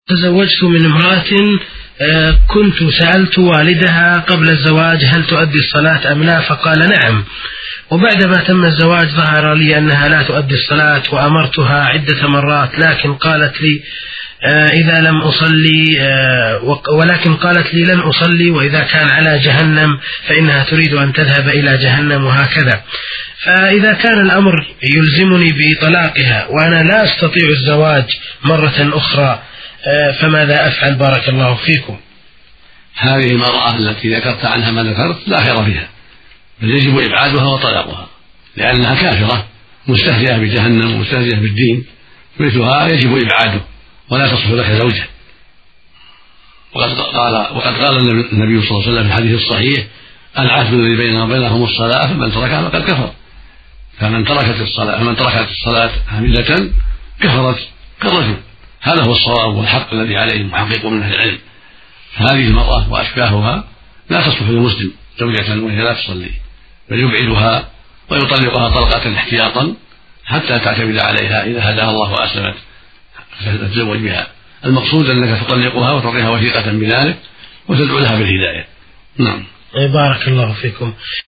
تزوجت من امرأة كنت سألت والدها قبل الزواج هل تؤدي الصلاة أم لا، فقال نعم. وبعدما تم الزواج ظهر لي أنها لا تؤدي الصلاة، وأمرتها عدة مرات لكن قالت لي إذا لم أصلي ولكن قالت لي لن أصلي، وإذا كان على جهنم فإنها تريد أن تذهب إلى جهنم وهكذا. فإذا كان الأمر يلزمني بطلاقها وأنا لا أستطيع الزواج مرة أخرى فماذا أفعل؟ بارك الله فيكم. هذه المرأة التي ذكرت عنها ما ذكرت لا خير فيها، بل يجب إبعادها وطلاقها، لأنها كافرة مستهزئة بجهنم ومستهزئة بالدين، مثلها يجب إبعاده ولا تصلح لك زوجة. وقد قال النبي صلى الله عليه وسلم في الحديث الصحيح: العهد الذي بيننا وبينهم الصلاة فمن تركها فقد كفر. فمن تركت الصلاة عامدة كفرت كالرجل. هذا هو الصواب والحق الذي عليه المحقق من أهل العلم. هذه المرأة وأشباهها لا تصلح للمسلم زوجة وهي لا تصلي، بل يبعدها ويطلقها طلقة احتياطا حتى تعتمد عليها إذا هداها الله وأسلمت فتتزوج بها. المقصود أنك تطلقها وتعطيها وثيقة بذلك وتدعو لها بالهداية. نعم. بارك الله فيكم.